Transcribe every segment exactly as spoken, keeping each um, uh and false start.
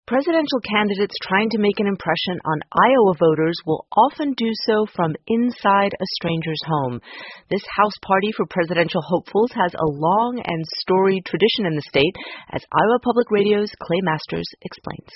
Presidential candidates trying to make an impression on Iowa voters will often do so from inside a stranger's home. This house party for presidential hopefuls has a long and storied tradition in the state, as Iowa Public Radio's Clay Masters explains.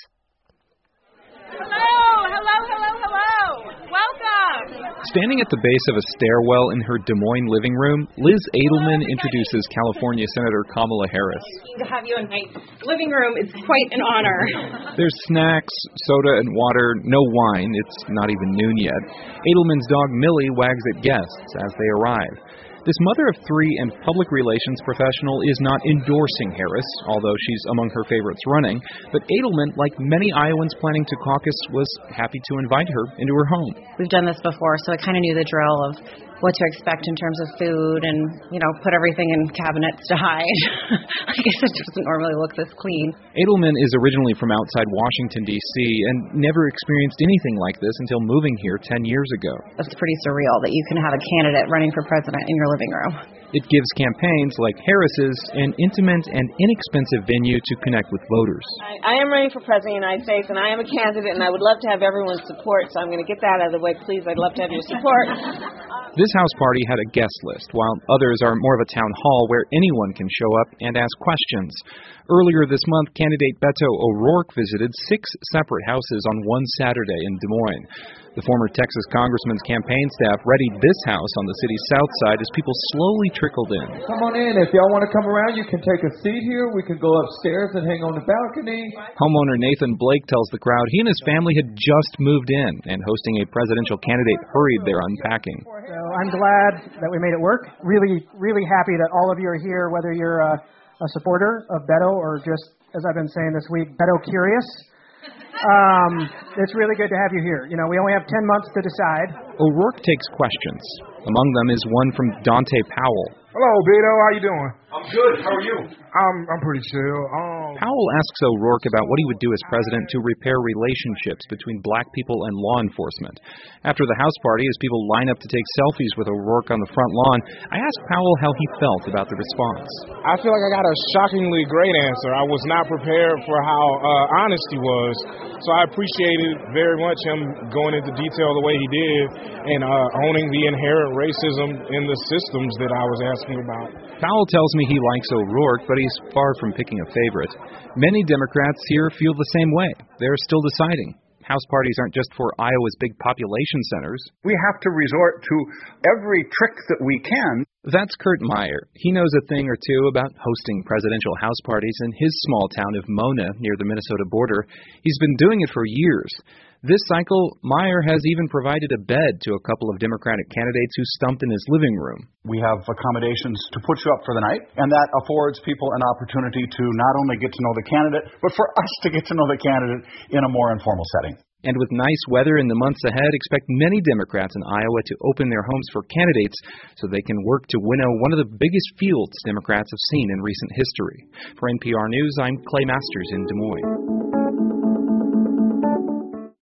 Hello, hello, hello, hello. Welcome. Standing at the base of a stairwell in her Des Moines living room, Liz Edelman introduces California Senator Kamala Harris. To have you in my living room is quite an honor. There's snacks, soda, and water, no wine. It's not even noon yet. Edelman's dog Millie wags at guests as they arrive. This mother of three and public relations professional is not endorsing Harris, although she's among her favorites running. But Edelman, like many Iowans planning to caucus, was happy to invite her into her home. We've done this before, so I kind of knew the drill of what to expect in terms of food and, you know, put everything in cabinets to hide. I guess it doesn't normally look this clean. Edelman is originally from outside Washington, D C, and never experienced anything like this until moving here ten years ago. It's pretty surreal that you can have a candidate running for president in your living room. It gives campaigns like Harris's an intimate and inexpensive venue to connect with voters. I, I am running for president of the United States, and I am a candidate, and I would love to have everyone's support, so I'm going to get that out of the way. Please, I'd love to have your support. This house party had a guest list, while others are more of a town hall where anyone can show up and ask questions. Earlier this month, candidate Beto O'Rourke visited six separate houses on one Saturday in Des Moines. The former Texas congressman's campaign staff readied this house on the city's south side as people slowly trickled in. Come on in. If y'all want to come around, you can take a seat here. We can go upstairs and hang on the balcony. Homeowner Nathan Blake tells the crowd he and his family had just moved in, and hosting a presidential candidate hurried their unpacking. So I'm glad that we made it work. Really, really happy that all of you are here, whether you're a, a supporter of Beto or just, as I've been saying this week, Beto curious. Um, it's really good to have you here. You know, we only have ten months to decide. O'Rourke takes questions. Among them is one from Dante Powell. Hello, Beto. How you doing? I'm good. How are you? I'm I'm pretty chill. Um, Powell asks O'Rourke about what he would do as president to repair relationships between black people and law enforcement. After the house party, as people line up to take selfies with O'Rourke on the front lawn, I asked Powell how he felt about the response. I feel like I got a shockingly great answer. I was not prepared for how uh, honest he was, so I appreciated very much him going into detail the way he did and uh, owning the inherent racism in the systems that I was asking about. Powell tells me he likes O'Rourke, but he's far from picking a favorite. Many Democrats here feel the same way. They're still deciding. House parties aren't just for Iowa's big population centers. We have to resort to every trick that we can. That's Kurt Meyer. He knows a thing or two about hosting presidential house parties in his small town of Mona near the Minnesota border. He's been doing it for years. This cycle, Meyer has even provided a bed to a couple of Democratic candidates who stumped in his living room. We have accommodations to put you up for the night, and that affords people an opportunity to not only get to know the candidate, but for us to get to know the candidate in a more informal setting. And with nice weather in the months ahead, expect many Democrats in Iowa to open their homes for candidates so they can work to winnow one of the biggest fields Democrats have seen in recent history. For N P R News, I'm Clay Masters in Des Moines.